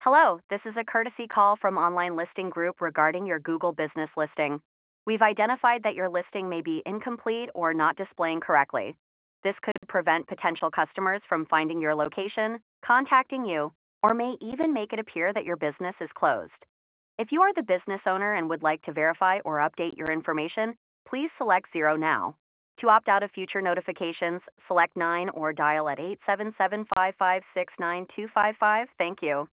Hello, this is a courtesy call from Online Listing Group regarding your Google business listing. We've identified that your listing may be incomplete or not displaying correctly. This could prevent potential customers from finding your location, contacting you, or may even make it appear that your business is closed. If you are the business owner and would like to verify or update your information, please select 0 now. To opt out of future notifications, select 9 or dial at 877-556-9255. Thank you.